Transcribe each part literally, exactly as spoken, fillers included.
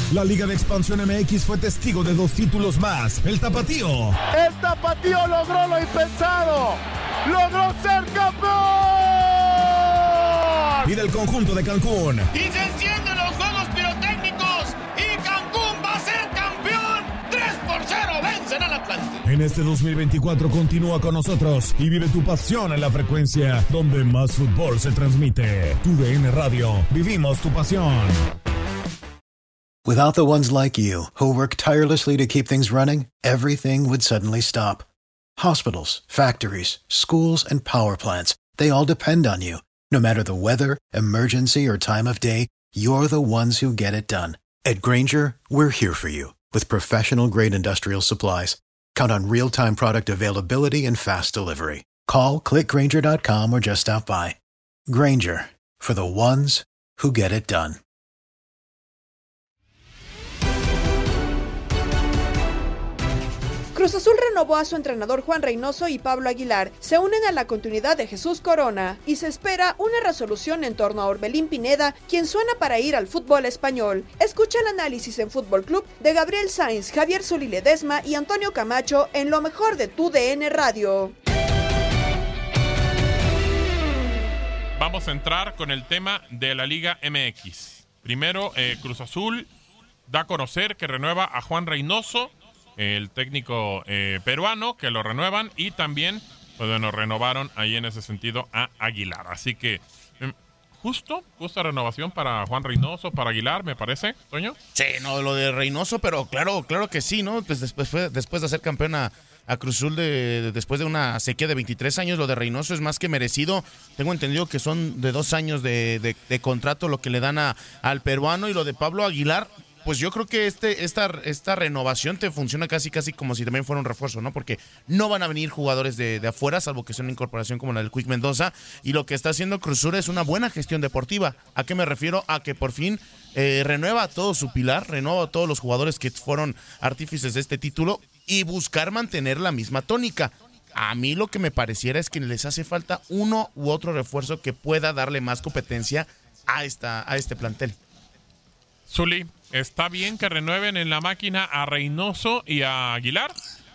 La Liga de Expansión M X fue testigo de dos títulos más. El Tapatío. El Tapatío logró lo impensado. ¡Logró ser campeón! Y del conjunto de Cancún. Y se encienden los juegos pirotécnicos. Y Cancún va a ser campeón. tres por cero vencen al Atlante. En este dos mil veinticuatro continúa con nosotros y vive tu pasión en la frecuencia donde más fútbol se transmite. Tu D N Radio. Vivimos tu pasión. Without the ones like you, who work tirelessly to keep things running, everything would suddenly stop. Hospitals, factories, schools, and power plants, they all depend on you. No matter the weather, emergency, or time of day, you're the ones who get it done. At Grainger, we're here for you with professional-grade industrial supplies. Count on real-time product availability and fast delivery. Call, click Grainger dot com, or just stop by. Grainger, for the ones who get it done. Cruz Azul renovó a su entrenador Juan Reynoso y Pablo Aguilar. Se unen a la continuidad de Jesús Corona y se espera una resolución en torno a Orbelín Pineda, quien suena para ir al fútbol español. Escucha el análisis en Fútbol Club de Gabriel Sainz, Javier Zuli Ledesma y Antonio Camacho en lo mejor de tu D N Radio. Vamos a entrar con el tema de la Liga M X. Primero, eh, Cruz Azul da a conocer que renueva a Juan Reynoso, el técnico eh, peruano, que lo renuevan, y también, pues bueno, renovaron ahí en ese sentido a Aguilar. Así que, eh, justo, justa renovación para Juan Reynoso, para Aguilar, me parece, Toño. Sí, no, lo de Reynoso, pero claro, claro que sí, ¿no? Pues después, fue, después de ser campeón a, a Cruz Azul, de, de, después de una sequía de veintitrés años, lo de Reynoso es más que merecido. Tengo entendido que son de dos años de, de, de contrato lo que le dan a, al peruano, y lo de Pablo Aguilar, pues yo creo que este esta esta renovación te funciona casi casi como si también fuera un refuerzo, ¿no? Porque no van a venir jugadores de, de afuera, salvo que sea una incorporación como la del Quick Mendoza, y lo que está haciendo Cruz Azul es una buena gestión deportiva. ¿A qué me refiero? A que por fin eh, renueva a todo su pilar, renueva a todos los jugadores que fueron artífices de este título y buscar mantener la misma tónica. A mí lo que me pareciera es que les hace falta uno u otro refuerzo que pueda darle más competencia a esta a este plantel. Zuli, ¿está bien que renueven en la máquina a Reynoso y a Aguilar?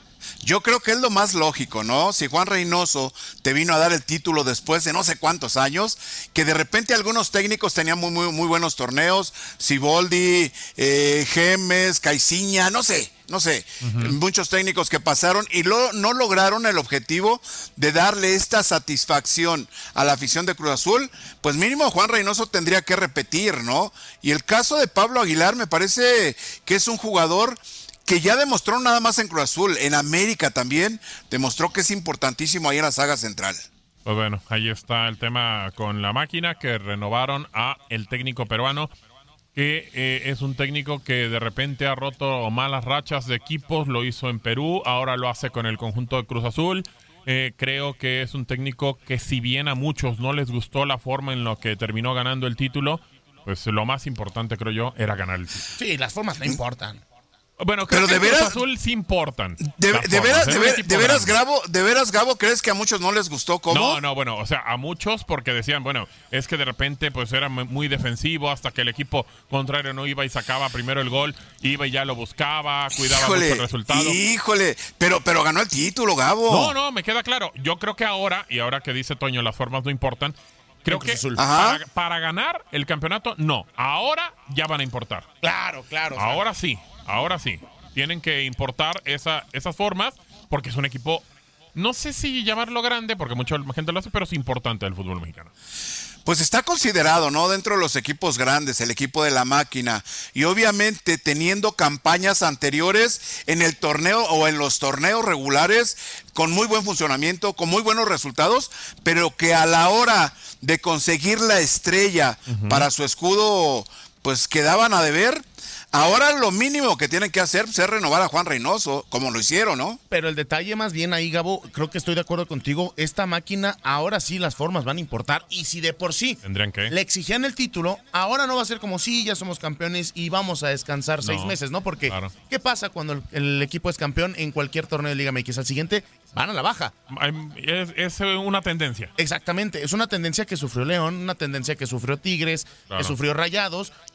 Yo creo que es lo más lógico, ¿no? Si Juan Reynoso te vino a dar el título después de no sé cuántos años, que de repente algunos técnicos tenían muy muy, muy buenos torneos, Siboldi, eh, Gemes, Caiciña, no sé, no sé, uh-huh. muchos técnicos que pasaron y lo, no lograron el objetivo de darle esta satisfacción a la afición de Cruz Azul, pues mínimo Juan Reynoso tendría que repetir, ¿no? Y el caso de Pablo Aguilar me parece que es un jugador que ya demostró nada más en Cruz Azul, en América también, demostró que es importantísimo ahí en la saga central. Pues bueno, ahí está el tema con la máquina, que renovaron a el técnico peruano, que eh, es un técnico que de repente ha roto malas rachas de equipos, lo hizo en Perú, ahora lo hace con el conjunto de Cruz Azul. Eh, creo que es un técnico que, si bien a muchos no les gustó la forma en la que terminó ganando el título, pues lo más importante, creo yo, era ganar el título. Sí, las formas no importan. Bueno, creo pero que de veras, Cruz Azul sí importan. De, de veras, de, ver, de veras, Gabo, de veras, Gabo, ¿crees que a muchos no les gustó cómo? No, no, bueno, o sea, a muchos porque decían, bueno, es que de repente pues era muy defensivo hasta que el equipo contrario no iba y sacaba primero el gol, iba y ya lo buscaba, cuidaba híjole, mucho el resultado. Híjole, pero, pero ganó el título, Gabo. No, no, me queda claro. Yo creo que ahora, y ahora que dice Toño, las formas no importan, creo que para, para ganar el campeonato, no. Ahora ya van a importar. Claro, claro. Ahora claro. sí, ahora sí. Tienen que importar esa, esas formas, porque es un equipo, no sé si llamarlo grande, porque mucha gente lo hace, pero es importante del fútbol mexicano. Pues está considerado, ¿no? Dentro de los equipos grandes, el equipo de la máquina. Y obviamente teniendo campañas anteriores en el torneo o en los torneos regulares, con muy buen funcionamiento, con muy buenos resultados, pero que a la hora de conseguir la estrella uh-huh. para su escudo, pues quedaban a deber. Ahora lo mínimo que tienen que hacer es renovar a Juan Reynoso, como lo hicieron, ¿no? Pero el detalle más bien ahí, Gabo, creo que estoy de acuerdo contigo, esta máquina, ahora sí las formas van a importar, y si de por sí ¿Tendrían que? le exigían el título, ahora no va a ser como sí, ya somos campeones y vamos a descansar no, seis meses, ¿no? Porque, claro. ¿qué pasa cuando el, el equipo es campeón en cualquier torneo de Liga M X? Al siguiente van a la baja. Es, es una tendencia. Exactamente, es una tendencia que sufrió León, una tendencia que sufrió Tigres, claro. que sufrió Rayados,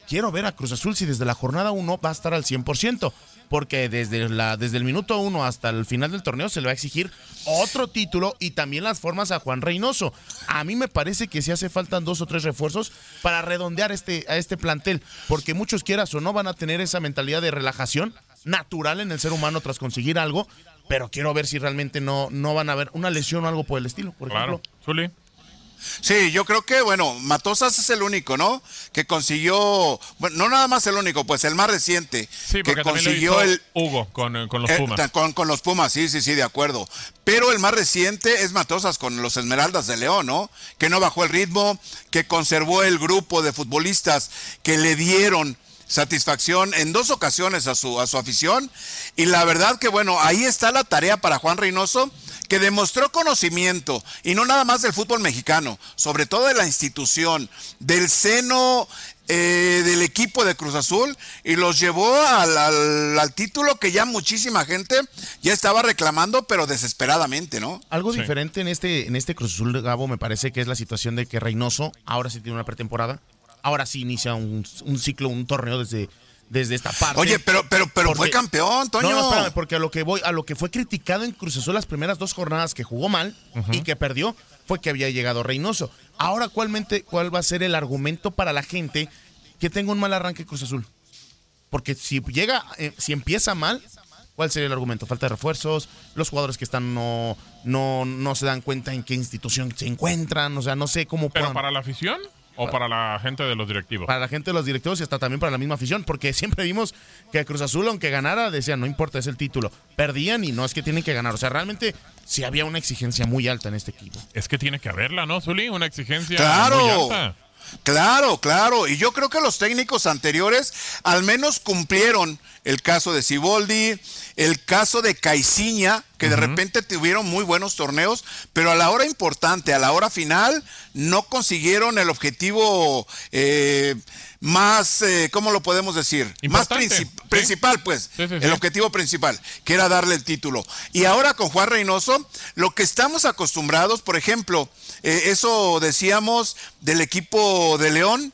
quiero ver a Cruz Azul si desde la jornada uno va a estar al cien por ciento, porque desde, la, desde el minuto uno hasta el final del torneo se le va a exigir otro título y también las formas a Juan Reynoso. A mí me parece que sí hace falta dos o tres refuerzos para redondear este, a este plantel, porque muchos quieras o no van a tener esa mentalidad de relajación natural en el ser humano tras conseguir algo, pero quiero ver si realmente no, no van a haber una lesión o algo por el estilo, por claro. ejemplo. Zuli. Sí, yo creo que, bueno, Matosas es el único, ¿no? Que consiguió, bueno, no nada más el único, pues el más reciente. Sí, que consiguió el Hugo con, con los eh, Pumas. Con, con los Pumas, sí, sí, sí, de acuerdo. Pero el más reciente es Matosas con los Esmeraldas de León, ¿no? Que no bajó el ritmo, que conservó el grupo de futbolistas que le dieron satisfacción en dos ocasiones a su, a su afición. Y la verdad que, bueno, ahí está la tarea para Juan Reynoso, que demostró conocimiento, y no nada más del fútbol mexicano, sobre todo de la institución, del seno eh, del equipo de Cruz Azul, y los llevó al, al, al título que ya muchísima gente ya estaba reclamando, pero desesperadamente, ¿no? Algo sí. diferente en este, en este Cruz Azul, Gabo, me parece que es la situación de que Reynoso ahora sí tiene una pretemporada, ahora sí inicia un, un ciclo, un torneo desde... desde esta parte. Oye, pero pero pero porque, fue campeón, Toño. No, no, espérame, porque a lo que voy, a lo que fue criticado en Cruz Azul las primeras dos jornadas que jugó mal uh-huh. y que perdió, fue que había llegado Reynoso. Ahora, ¿cuálmente, ¿cuál va a ser el argumento para la gente que tenga un mal arranque Cruz Azul? Porque si llega, eh, si empieza mal, ¿cuál sería el argumento? Falta de refuerzos, los jugadores que están no, no, no se dan cuenta en qué institución se encuentran, o sea, no sé cómo ¿Pero puedan... para la afición? ¿O para la gente de los directivos? Para la gente de los directivos y hasta también para la misma afición, porque siempre vimos que Cruz Azul, aunque ganara, decían, no importa, es el título. Perdían y no es que tienen que ganar. O sea, realmente sí había una exigencia muy alta en este equipo. Es que tiene que haberla, ¿no, Zuli? Una exigencia ¡Claro! muy alta. Claro, claro. Y yo creo que los técnicos anteriores al menos cumplieron. El caso de Siboldi, el caso de Caiciña, que uh-huh. de repente tuvieron muy buenos torneos, pero a la hora importante, a la hora final, no consiguieron el objetivo eh, más, eh, ¿cómo lo podemos decir? Importante. Más princip- ¿Sí? principal, pues, sí, sí, el sí. objetivo principal, que era darle el título. Y ahora con Juan Reynoso, lo que estamos acostumbrados, por ejemplo, eh, eso decíamos del equipo de León,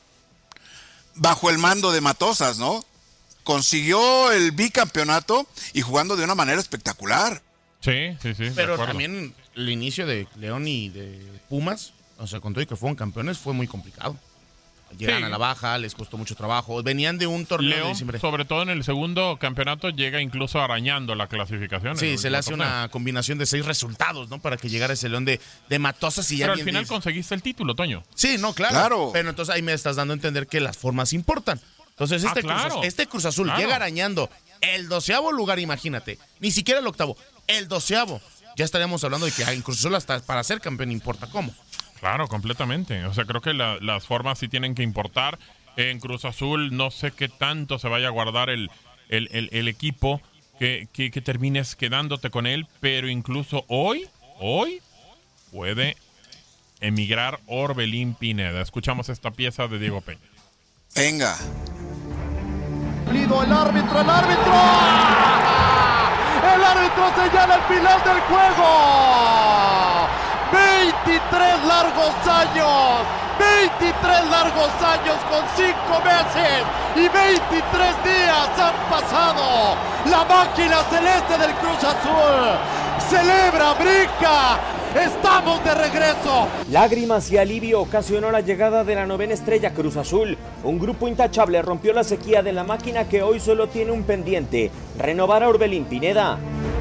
bajo el mando de Matosas, ¿no? Consiguió el bicampeonato y jugando de una manera espectacular. Sí, sí, sí. Pero también el inicio de León y de Pumas, o sea, con todo y que fueron campeones, fue muy complicado. Llegan sí. a la baja, les costó mucho trabajo. Venían de un torneo León, de diciembre. Sobre todo en el segundo campeonato, llega incluso arañando la clasificación. Sí, se le hace torneo. Una combinación de seis resultados, ¿no? Para que llegara ese León de, de Matosas y ya. Pero al final dice... conseguiste el título, Toño. Sí, no, claro, claro. Pero entonces ahí me estás dando a entender que las formas importan. Entonces este, ah, claro. Cruz, Azul, este Cruz Azul claro. llega arañando el doceavo lugar, imagínate. Ni siquiera el octavo, el doceavo. Ya estaríamos hablando de que en Cruz Azul hasta para ser campeón importa cómo. Claro, completamente. O sea, creo que la, las formas sí tienen que importar. En Cruz Azul no sé qué tanto se vaya a guardar el, el, el, el equipo que, que, que termines quedándote con él, pero incluso hoy, hoy puede emigrar Orbelín Pineda. Escuchamos esta pieza de Diego Peña. Venga. El árbitro, el árbitro. El árbitro señala el final del juego. veintitrés largos años. veintitrés largos años con cinco meses y veintitrés días han pasado. La máquina celeste del Cruz Azul celebra, brinca. ¡Estamos de regreso! Lágrimas y alivio ocasionó la llegada de la novena estrella Cruz Azul. Un grupo intachable rompió la sequía de la máquina que hoy solo tiene un pendiente: renovar a Orbelín Pineda.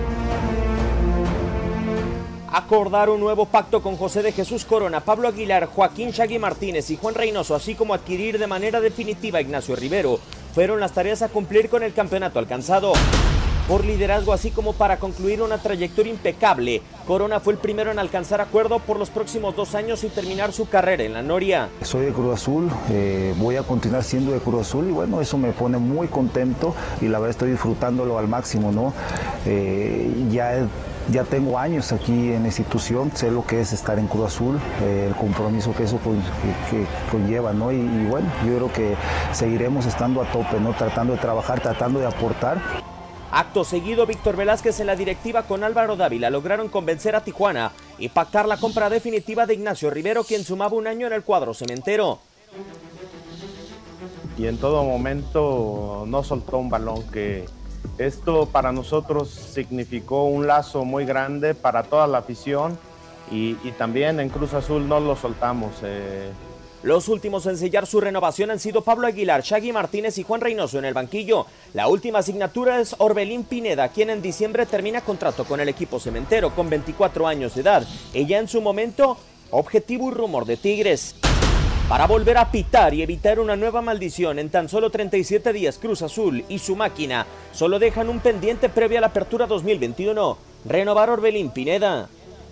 Acordar un nuevo pacto con José de Jesús Corona, Pablo Aguilar, Joaquín Shaggy Martínez y Juan Reynoso, así como adquirir de manera definitiva a Ignacio Rivero, fueron las tareas a cumplir con el campeonato alcanzado. Por liderazgo, así como para concluir una trayectoria impecable, Corona fue el primero en alcanzar acuerdo por los próximos dos años y terminar su carrera en la Noria. Soy de Cruz Azul, eh, voy a continuar siendo de Cruz Azul y bueno, eso me pone muy contento y la verdad estoy disfrutándolo al máximo, ¿no? Eh, ya, ya tengo años aquí en la institución, sé lo que es estar en Cruz Azul, eh, el compromiso que eso que, que conlleva, ¿no? Y, y bueno, yo creo que seguiremos estando a tope, ¿no? Tratando de trabajar, tratando de aportar. Acto seguido, Víctor Velázquez en la directiva con Álvaro Dávila lograron convencer a Tijuana y pactar la compra definitiva de Ignacio Rivero, quien sumaba un año en el cuadro cementero. y en todo momento no soltó un balón, que esto para nosotros significó un lazo muy grande para toda la afición y, y también en Cruz Azul no lo soltamos. Eh. Los últimos en sellar su renovación han sido Pablo Aguilar, Shaggy Martínez y Juan Reynoso en el banquillo. La última asignatura es Orbelín Pineda, quien en diciembre termina contrato con el equipo cementero con veinticuatro años de edad. Ella en su momento, objetivo y rumor de Tigres. Para volver a pitar y evitar una nueva maldición, en tan solo treinta y siete días Cruz Azul y su máquina solo dejan un pendiente previo a la apertura dos mil veintiuno, renovar Orbelín Pineda.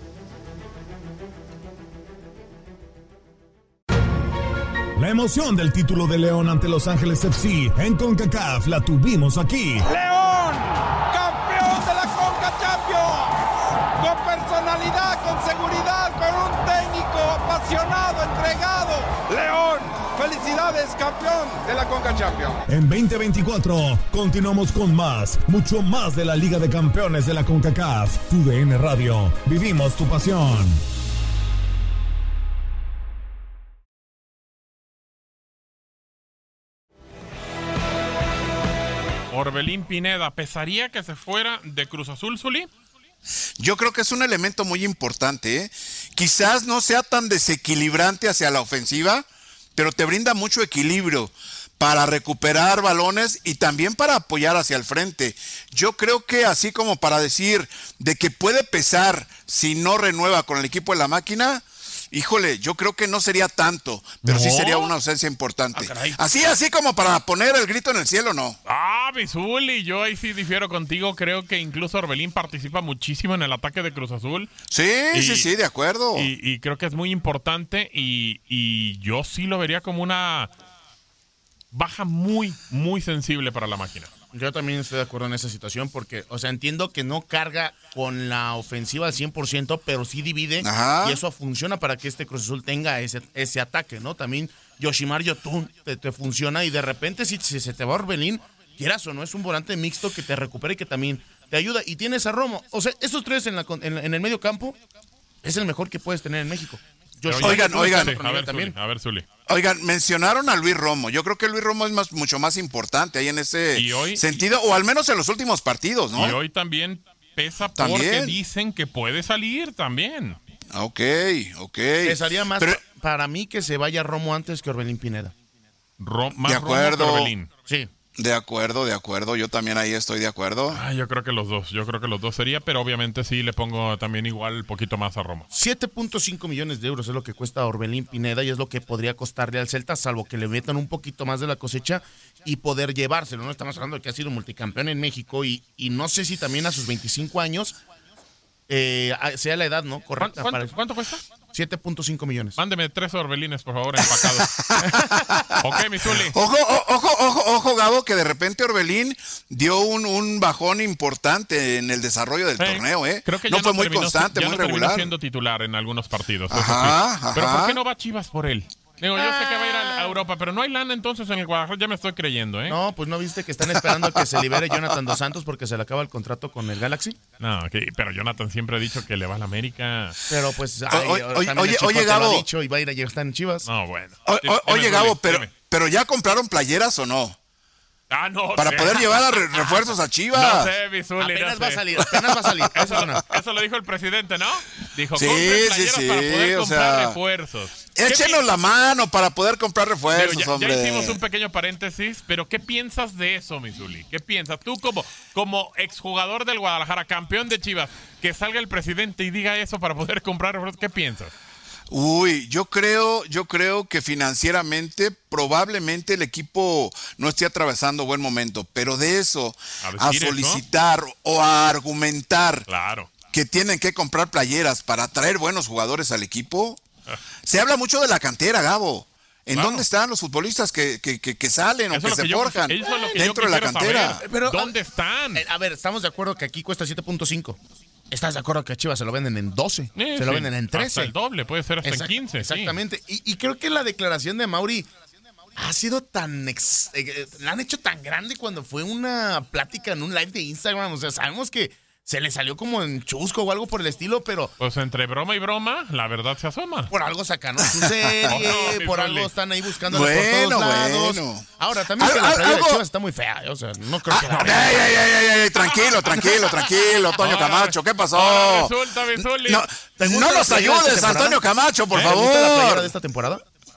La emoción del título de León ante Los Ángeles F C en CONCACAF la tuvimos aquí. ¡León! ¡Campeón de la Conca Champions! Con personalidad, con seguridad, con un técnico apasionado, entregado. ¡León! ¡Felicidades, campeón de la Conca Champions! En veinte veinticuatro continuamos con más, mucho más de la Liga de Campeones de la CONCACAF. Tu D N Radio. Vivimos tu pasión. Orbelín Pineda, ¿pesaría que se fuera de Cruz Azul, Zuli? Yo creo que es un elemento muy importante, ¿eh? Quizás no sea tan desequilibrante hacia la ofensiva, pero te brinda mucho equilibrio para recuperar balones y también para apoyar hacia el frente. Yo creo que así como para decir de que puede pesar si no renueva con el equipo de la máquina, híjole, yo creo que no sería tanto, pero ¿no? Sí sería una ausencia importante. Ah, así, así como para poner el grito en el cielo, ¿no? Ah, mi Zuli, yo ahí sí difiero contigo. Creo que incluso Orbelín participa muchísimo en el ataque de Cruz Azul. Sí, y, sí, sí, de acuerdo. Y, y creo que es muy importante y, y yo sí lo vería como una baja muy, muy sensible para la máquina. Yo también estoy de acuerdo en esa situación porque, o sea, entiendo que no carga con la ofensiva al cien por ciento, pero sí divide. Ajá. Y eso funciona para que este Cruz Azul tenga ese, ese ataque, ¿no? También Yoshimar Yotun te, te funciona y de repente si, si se te va Orbelín, quieras o no, es un volante mixto que te recupera y que también te ayuda. Y tienes a Romo. O sea, estos tres en, la, en, en el medio campo es el mejor que puedes tener en México. Yo, oigan, oigan, a ver, también. Zuli, a ver, Zuli. Oigan, mencionaron a Luis Romo. Yo creo que Luis Romo es más, mucho más importante ahí en ese hoy, sentido, o al menos en los últimos partidos, ¿no? Y hoy también pesa ¿También? porque dicen que puede salir también. Ok, ok. Pesaría más Pero, para mí que se vaya Romo antes que Orbelín Pineda. Ro, más de acuerdo. Romo que Orbelín. Sí. De acuerdo, de acuerdo. Yo también ahí estoy de acuerdo. Ah, yo creo que los dos. Yo creo que los dos sería, pero obviamente sí le pongo también igual un poquito más a Romo. siete punto cinco millones de euros es lo que cuesta Orbelín Pineda y es lo que podría costarle al Celta, salvo que le metan un poquito más de la cosecha y poder llevárselo. No estamos hablando de que ha sido multicampeón en México y, y no sé si también a sus veinticinco años eh, sea la edad, ¿no? Correcta. ¿Cuánto, para... ¿cuánto cuesta? siete punto cinco millones. Mándeme tres Orbelines, por favor, empacados. Ok, mi Zuli. Ojo, ojo, ojo, ojo, Gabo, que de repente Orbelín dio un, un bajón importante en el desarrollo del sí, torneo, ¿eh? Creo que no ya fue no muy terminó, constante, ya muy no regular. siendo titular en algunos partidos. Ajá, eso sí. ajá. Pero ¿por qué no va Chivas por él? Digo, yo sé que va a ir a Europa, pero no hay lana entonces en el Guadalajara, ya me estoy creyendo, ¿eh? No, pues ¿no viste que están esperando que se libere Jonathan Dos Santos porque se le acaba el contrato con el Galaxy? No, okay, pero Jonathan siempre ha dicho que le va a la América. Pero pues, ay, o, oye, oye, oye Gabo. Lo ha dicho y va a ir a estar en Chivas. No, bueno. O, o, oye, Gabo, pero, pero ¿ya compraron playeras o no? Ah, no Para sé. poder llevar a re refuerzos a Chivas. No sé, Bizuli, apenas no va sé. a salir, apenas va a salir. Eso, eso lo dijo el presidente, ¿no? Dijo, sí, compren sí, playeras sí, para poder o comprar sea, refuerzos. Échenos la mano para poder comprar refuerzos, pero ya, hombre. Ya hicimos un pequeño paréntesis, pero ¿qué piensas de eso, Bizuli? ¿Qué piensas? Tú como, como exjugador del Guadalajara, campeón de Chivas, que salga el presidente y diga eso para poder comprar refuerzos, ¿qué piensas? Uy, yo creo, yo creo que financieramente probablemente el equipo no esté atravesando buen momento, pero de eso a, a solicitar eso? o a argumentar claro. que tienen que comprar playeras para traer buenos jugadores al equipo, ah. se habla mucho de la cantera, Gabo. ¿En claro. dónde están los futbolistas que, que, que, que salen eso o que se forjan yo, eso es lo que dentro de la cantera? Saber. Pero, ¿dónde están? A ver, estamos de acuerdo que aquí cuesta siete punto cinco. ¿Estás de acuerdo que a Chivas se lo venden en doce? Sí, se sí. lo venden en trece. Hasta el doble, puede ser hasta Exact en quince. Exactamente. Sí. Y, y creo que la declaración de Mauri ha sido tan... Ex, eh, la han hecho tan grande cuando fue una plática en un live de Instagram. O sea, sabemos que se le salió como en chusco o algo por el estilo, pero... Pues entre broma y broma, la verdad se asoma. Por algo sacan su serie, no, por Zuli. algo están ahí buscando Bueno, por todos lados. bueno. Ahora, también Al- que la al- playera de algo- Chivas está muy fea, o sea, no creo que... Ah, la- ey, ey, ey, ey, ey, tranquilo, tranquilo, tranquilo, Toño Ahora- Camacho, ¿qué pasó? ahora resulta, mi Zuli. No, ¿Te gusta no la nos playera de esta ayudes, temporada? Antonio Camacho, por ¿Eh? ¿Te gusta la playera de favor. esta temporada?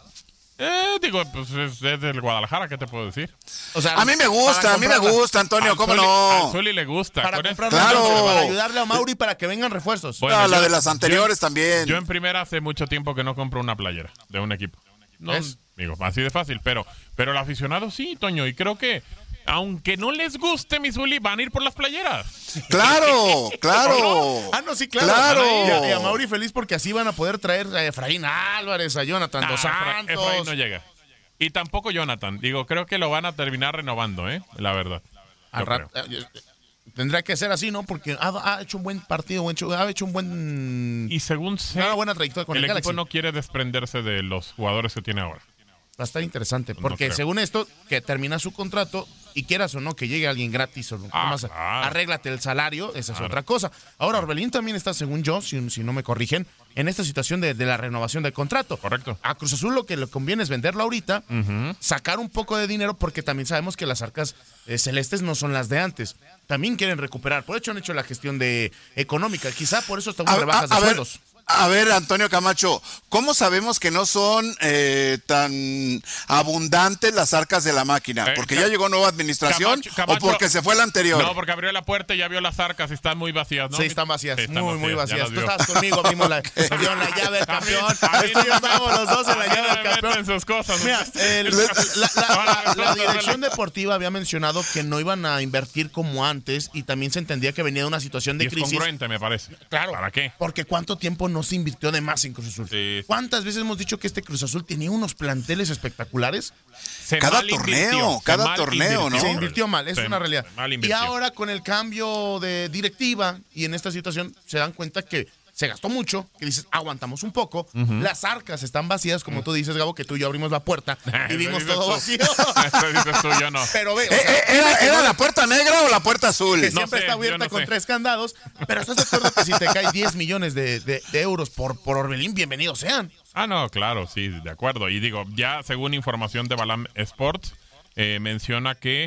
Eh, digo, pues es, es del Guadalajara, ¿qué te puedo decir? O sea, A mí me gusta, para a mí me comprarla. gusta, Antonio, Al ¿cómo Zuli- Al no? Zuli le gusta. Para con comprarla, esto- Claro. entonces, para ayudarle a Mauri para que vengan refuerzos. Bueno, Ah, la yo- de las anteriores yo- también. Yo en primera hace mucho tiempo que no compro una playera de un equipo. No, ¿Ves? digo, así de fácil, pero, pero el aficionado sí, Toño, y creo que aunque no les guste mi Zuli, van a ir por las playeras. Claro, claro. Ah, no, sí, claro. Claro. Y a, y a Mauri feliz porque así van a poder traer a Efraín Álvarez, a Jonathan Ah, Dos Efra- Santos. Efraín no llega. Y tampoco Jonathan. Digo, creo que lo van a terminar renovando, ¿eh? La verdad. Al Yo rato- creo. eh, tendría que ser así, ¿no? Porque ha, ha hecho un buen partido, buen show, ha hecho un buen... Y según sé, una buena trayectoria con el el, equipo Galaxy. no quiere desprenderse de los jugadores que tiene ahora. Va a estar interesante, porque creo. según esto, que termina su contrato y quieras o no que llegue alguien gratis o no, Ah, nomás claro. arréglate el salario, esa es Claro. otra cosa. Ahora, Orbelín también está, según yo, si, si no me corrigen, en esta situación de, de la renovación del contrato. Correcto. A Cruz Azul lo que le conviene es venderlo ahorita, Ujú. sacar un poco de dinero, porque también sabemos que las arcas eh, celestes no son las de antes. También quieren recuperar, por eso han hecho la gestión de económica, quizá por eso están A, rebajas a- de a ver, sueldos. a ver, Antonio Camacho, ¿cómo sabemos que no son eh, tan abundantes las arcas de la máquina? Eh, ¿Porque Ca- ya llegó nueva administración Camacho- Camacho- o porque se fue la anterior? No, porque abrió la puerta y ya vio las arcas y están muy vacías, ¿no? Sí, están vacías, Sí, están muy, muy ya vacías. las Tú vio. estabas conmigo, vimos la, nos dieron la llave del campeón. A mí- Estos estábamos los dos en la a mí llave no del me campeón. meten sus cosas. Mira, el- la, la- la- la dirección deportiva había mencionado que no iban a invertir como antes y también se entendía que venía de una situación de Y es crisis. congruente, me parece. Claro. ¿Para qué? Porque cuánto tiempo no se invirtió de más en Cruz Azul. Sí. ¿Cuántas veces hemos dicho que este Cruz Azul tenía unos planteles espectaculares? Se Cada mal torneo, invirtió, se cada mal torneo, ¿no? Se invirtió mal, es Se una realidad. mal Y invirtió. ahora con el cambio de directiva y en esta situación se dan cuenta que se gastó mucho, que dices, aguantamos un poco, las arcas están vacías, como tú dices, Gabo, que tú y yo abrimos la puerta y vimos Eso todo dices vacío. tú. Eso dices tú, yo no. Pero ve, o Eh, sea, eh, ¿Era, dime que era no- la puerta negra o la puerta azul? que No siempre sé, está yo abierta no con sé. tres candados, pero ¿estás de acuerdo que si te cae diez millones de, de- de euros por, por Orbelín, bienvenidos sean? Ah, no, claro, sí, de acuerdo. Y digo, ya según información de Balam Sports, eh, menciona que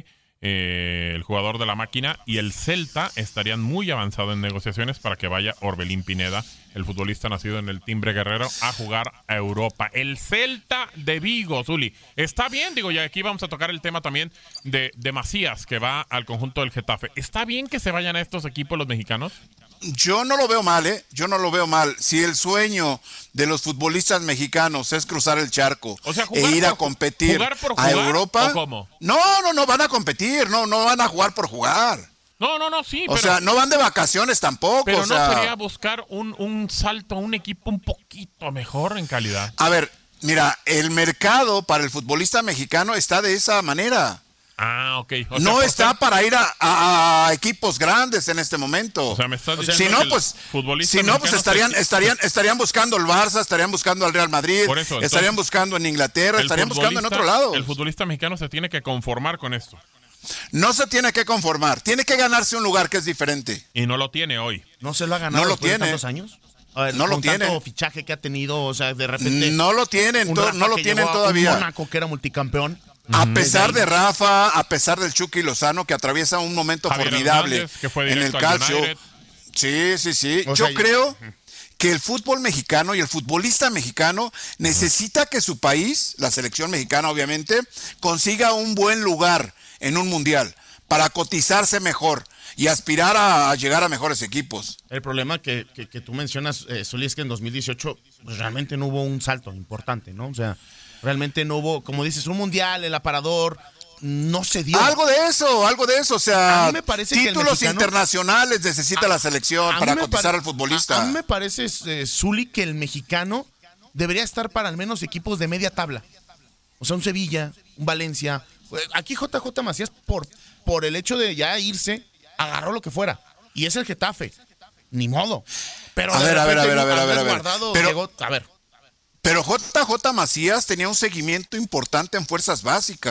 eh, el jugador de la máquina y el Celta estarían muy avanzados en negociaciones para que vaya Orbelín Pineda, el futbolista nacido en el Timbre Guerrero, a jugar a Europa. El Celta de Vigo, Zuli. Está bien, digo, y aquí vamos a tocar el tema también de, de Macías, que va al conjunto del Getafe. ¿Está bien que se vayan a estos equipos los mexicanos? Yo no lo veo mal, ¿eh? Yo no lo veo mal. Si el sueño de los futbolistas mexicanos es cruzar el charco O sea, e jugar ir a por- competir jugar por a jugar, Europa, ¿o cómo? no, no, no van a competir, no, no van a jugar por jugar. No, no, no, sí, O pero... sea, no van de vacaciones tampoco. Pero o no sea, sería buscar un, un salto a un equipo un poquito mejor en calidad. A ver, mira, el mercado para el futbolista mexicano está de esa manera. Ah, ok. O sea, No por está ser- para ir a, a- a equipos grandes en este momento. O sea, me estás Si diciendo no, que el pues, futbolista si no, pues mexicano estarían, se- estarían, estarían buscando el Barça, estarían buscando al Real Madrid, Por eso, entonces, estarían buscando en Inglaterra, el estarían buscando en futbolista- otro lado. El futbolista mexicano se tiene que conformar con esto. No se tiene que conformar, tiene que ganarse un lugar que es diferente. Y no lo tiene hoy. ¿No se lo ha ganado No lo después de tiene. tantos años? A ver, No lo con tanto tiene. fichaje que ha tenido, o sea, de repente... No lo tienen, un to- Rafa no lo que tienen llegó a todavía. Un Mónaco que era multicampeón. A pesar Desde de ahí. Rafa, a pesar del Chucky Lozano, que atraviesa un momento Javier formidable Hernández, que fue en el directo al calcio. United. Sí, sí, sí. O Yo sea, creo que el fútbol mexicano y el futbolista mexicano necesita que su país, la selección mexicana obviamente, consiga un buen lugar en un mundial para cotizarse mejor y aspirar a, a llegar a mejores equipos. El problema que, que, que tú mencionas, eh, Zuli, es que en dos mil dieciocho pues, realmente no hubo un salto importante, ¿no? O sea, realmente no hubo, como dices, un mundial, el aparador, no se dio. Algo de eso, algo de eso, o sea, A mí me parece que el títulos mexicano- internacionales necesita la selección A para mí me cotizar pare- al futbolista. A, a mí me parece, eh, Zuli, que el mexicano debería estar para al menos equipos de media tabla. O sea, un Sevilla, un Valencia. Aquí J J Macías, por, por el hecho de ya irse, agarró lo que fuera. Y es el Getafe. Ni modo. Pero A de ver, a ver, a repente ver, a ver, a ver, Andrés a ver. Guardado Pero- llegó- a ver. Pero J J Macías tenía un seguimiento importante en fuerzas básicas.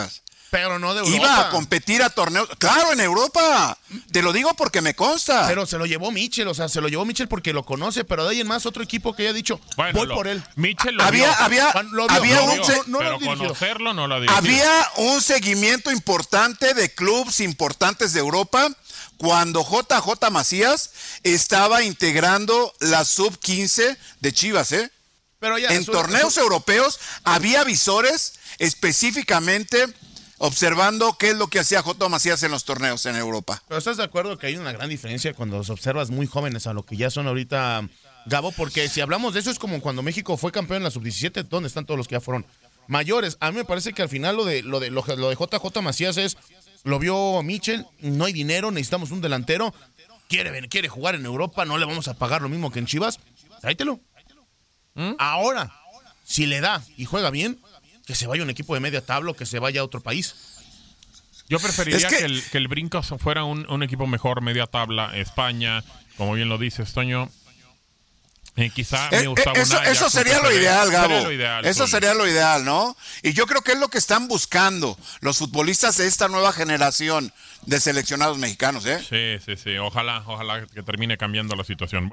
Pero no de Europa. Iba a competir a torneos. Claro, en Europa. Te lo digo porque me consta. Pero se lo llevó Mitchell, o sea, se lo llevó Mitchell porque lo conoce, pero de ahí en más otro equipo que haya dicho, bueno, voy lo, por él. Mitchell lo había, vio. Había, lo vio, había lo un vio, se- no, no pero lo dirigió. conocerlo no lo ha dirigido. Había un seguimiento importante de clubes importantes de Europa cuando J J Macías estaba integrando la sub quince de Chivas, ¿eh? Pero ya, en eso, torneos eso, europeos había visores específicamente observando qué es lo que hacía J. Macías en los torneos en Europa. Pero ¿estás de acuerdo que hay una gran diferencia cuando los observas muy jóvenes a lo que ya son ahorita, Gabo? Porque si hablamos de eso es como cuando México fue campeón en la sub diecisiete, ¿dónde están todos los que ya fueron mayores? A mí me parece que al final lo de lo de lo, lo de J J Macías es, lo vio Mitchell, no hay dinero, necesitamos un delantero, quiere, quiere jugar en Europa, no le vamos a pagar lo mismo que en Chivas, tráetelo. ¿Mm? Ahora, si le da y juega bien, que se vaya un equipo de media tabla, que se vaya a otro país. Yo preferiría es que... que, el, que el Brinco fuera un, un equipo mejor, media tabla, España, como bien lo dices, Toño. Eh, quizá eh, me gustaba eh, eso, una eso sería lo ideal, Gabo. Sería lo ideal, eso Toño. sería lo ideal, ¿no? Y yo creo que es lo que están buscando los futbolistas de esta nueva generación de seleccionados mexicanos, ¿eh? Sí, sí, sí. Ojalá, ojalá que termine cambiando la situación.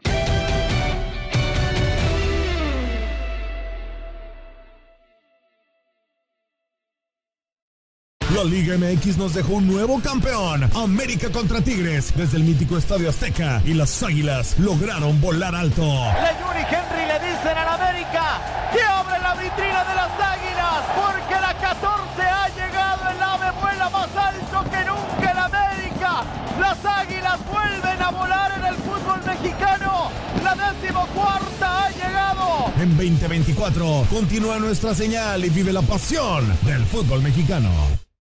La Liga M X nos dejó un nuevo campeón. América contra Tigres desde el mítico Estadio Azteca, y las Águilas lograron volar alto. Leyuni Henry le dicen al América que abre la vitrina de las Águilas, porque la catorce ha llegado, el ave vuela más alto que nunca en América. Las Águilas vuelven a volar en el fútbol mexicano. La decimocuarta ha llegado. En veinte veinticuatro continúa nuestra señal y vive la pasión del fútbol mexicano.